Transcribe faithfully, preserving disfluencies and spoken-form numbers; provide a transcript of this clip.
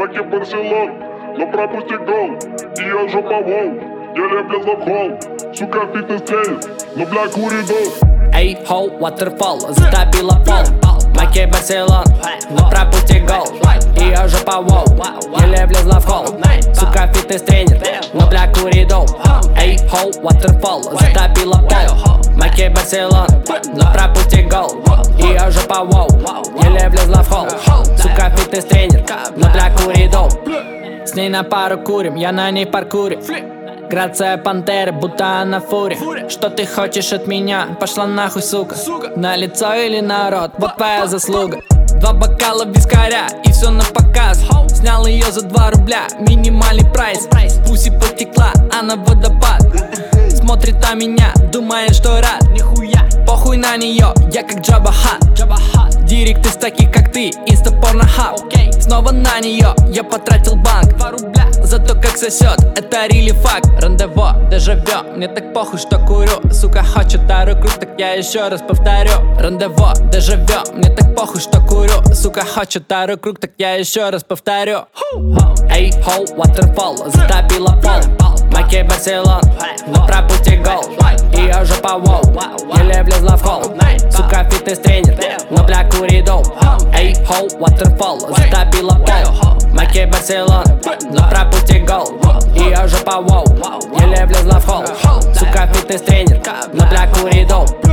Маки Барселон, но пропустил гол. Ее жопа воу, еле влезла в холл. Сука, фитнес-тренер, но бля куридол. Эй, хоу, waterfall, затопила пол. Маки Барселон, но пропустил гол. Ее жопа воу, еле влезла в холл. Сука, фитнес-тренер, но бля куридол. Эй, хоу, waterfall, затопила пол. Маки Барселон, но пропустил гол. Ее жопа воу, еле влезла в холл. Сука, фитнес-тренер, но бля куридол. С ней на пару курим, я на ней паркурю. Грация пантеры, будто она фури. Что ты хочешь от меня? Пошла нахуй, сука. На лицо или на рот, вот твоя заслуга. Два бокала вискаря и все на показ. Снял ее за два рубля, минимальный прайс. Пуси потекла, она водопад. Смотрит на меня, думает, что рад. Нихуя, похуй на нее, я как Джаба Хат. Директ из таких, как ты, инста-порно хаб. Снова на нее, я потратил банк. Два рубля за то, как сосет, это really факт. Рандево, дежавю, мне так похуй, что курю. Сука хочет дару круг, так я еще раз повторю. Рандево, дежавю, мне так похуй, что курю. Сука хочет дару круг, так я еще раз повторю. Эй, хоу, waterfall, затопила пол. Маки Барселон, но пропустил гол. Ее жопа воу, еле влезла в холл. Сука фитнес-тренер, но бля куридол. Эй, хоу, waterfall, затопила пол. Маки Барселон, но пропустил гол. Ее жопа воу, еле влезла в холл. Сука фитнес-тренер, но бля куридол.